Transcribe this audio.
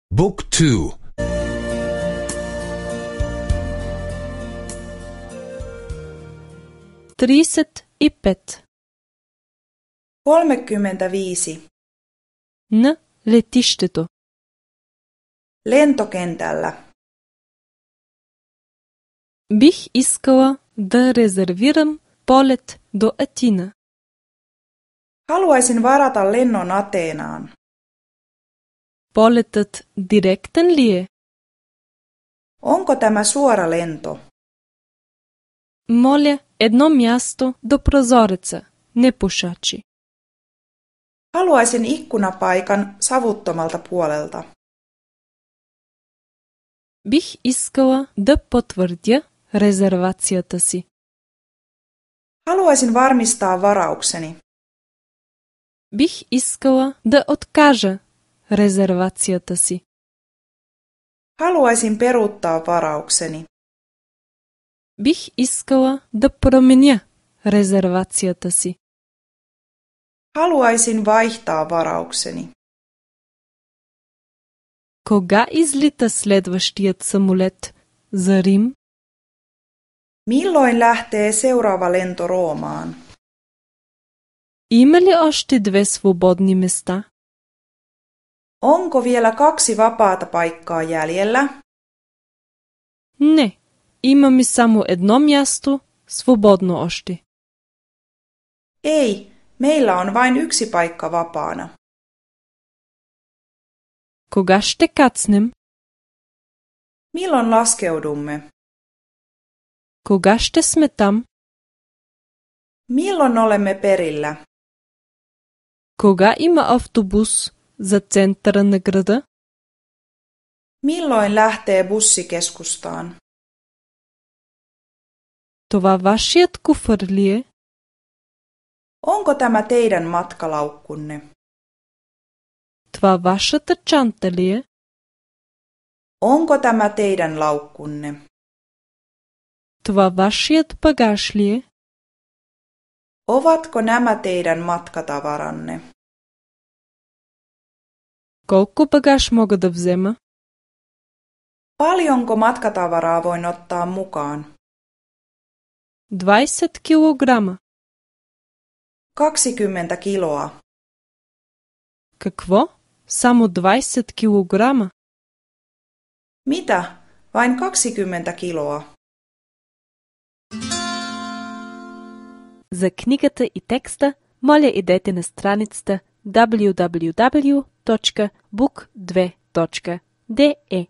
Book 2. 35. 35. На летището. Lentokentällä. Бих искала да резервирам полет до Атина. Haluaisin varata lennon Ateenaan. Полетът директен ли е? Onko tämä suora lento? Моля, едно място до прозореца, не пушачи. Haluaisin ikkunapaikan savuttomalta puolelta. Бих искала да потвърдя резервацията си. Haluaisin varmistaa varaukseni. Бих искала да откажа резервацията си. Haluaisin peruuttaa varaukseni. Бих искала да променя резервацията си. Haluaisin vaihtaa varaukseni. Кога излита следващият самолет за Рим? Milloin lähtee seuraava lento Roomaan? Има ли още 2 свободни места? Onko vielä 2 vapaata paikkaa jäljellä? Не, имаме само едно място свободно още. Ei, meillä on vain 1 paikka vapaana. Кога ще кацнем? Milloin laskeudumme? Кога ще сме там? Milloin olemme perillä? Кога има автобус за центъра на града? Milloin lähtee bussi keskustaan? Това вашият куфър ли е? Onko tämä teidän matkalaukkunne? Това вашата чанта ли е? Onko tämä teidän laukkunne? Това вашият багаж ли е? Ovatko nämä teidän matkatavaranne? Колко багаж мога да взема? Paljonko matkatavaraa voin ottaa mukaan? 20 килограма. 20 kiloa. Какво? Само 20 килограма? Mitä? Vain 20 kiloa. За книгата и текста, моля идете на страницата www.book2.de